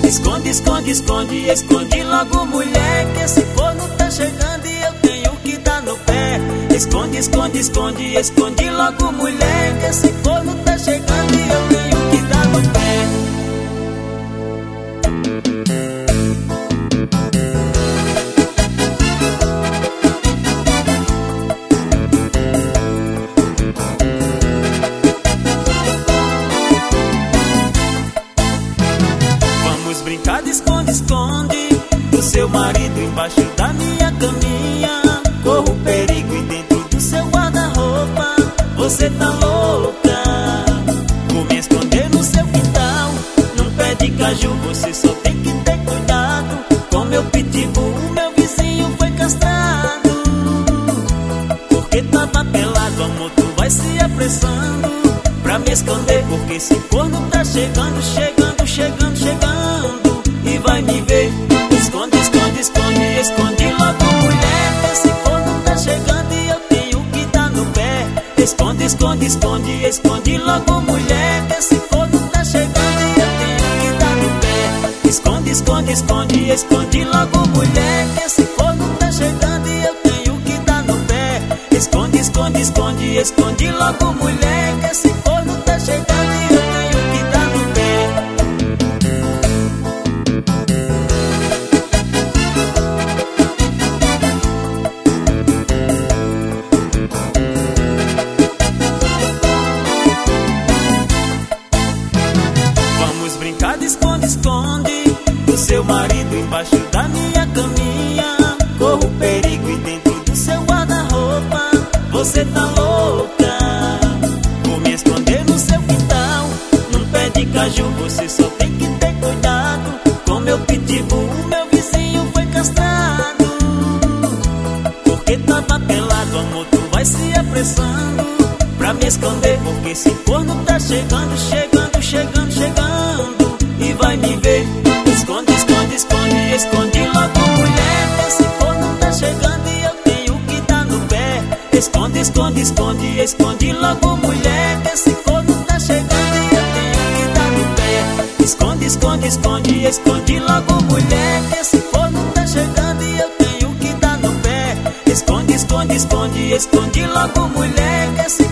Esconde, esconde, esconde, esconde logo, mulher, que esse corno tá chegando e eu tenho que dar no pé. Esconde, esconde, esconde, esconde logo, mulher, que esse corno tá chegando e eu tenho que dar no pé. Vamos brincar de esconde, esconde do seu marido embaixo da minha caminha. Corro perigo e dentro do seu guarda-roupa. Você tá louca, vou me esconder no seu quintal, num pé de caju. Você só tem que ter cuidado com meu pitbull. Meu vizinho foi castrado, porque tava pelado. Amor, tu vai se apressando pra me esconder, porque esse corno tá chegando, chegando, chegando, chegando e vai me ver. Esconde, esconde, esconde, esconde logo, mulher, esse corno tá chegando e eu tenho que dar no pé. Esconde, esconde, esconde, esconde logo, mulher, esse corno tá chegando e eu tenho que dar no pé. Esconde, esconde, esconde, esconde logo, mulher, esse corno tá chegando e eu tenho que dar no pé. Esconde, esconde, esconde, esconde logo, mulher, que esse corno tá chegando e eu tenho que dar no pé. Vamos brincar de esconde, esconde do seu marido embaixo da minha caminha. Corro perigo e dentro do seu guarda-roupa. Você tá louca, vou me esconder no seu quintal, num pé de caju. Você só tem que ter cuidado com meu pitbull. Meu vizinho foi castrado, porque tava pelado. Amor, tu vai se apressando pra me esconder, porque esse corno tá chegando, chegando, chegando, chegando e vai me ver. Esconde, esconde, esconde, esconde logo, mulher, esse corno tá chegando e eu tenho que dar no pé. Esconde, esconde, esconde, esconde logo, mulher, esse corno tá chegando e eu tenho que dar no pé. Esconde, esconde, esconde, esconde logo, mulher, esse corno tá chegando e eu tenho que dar no pé. Esconde, esconde, esconde, esconde logo, mulher, esse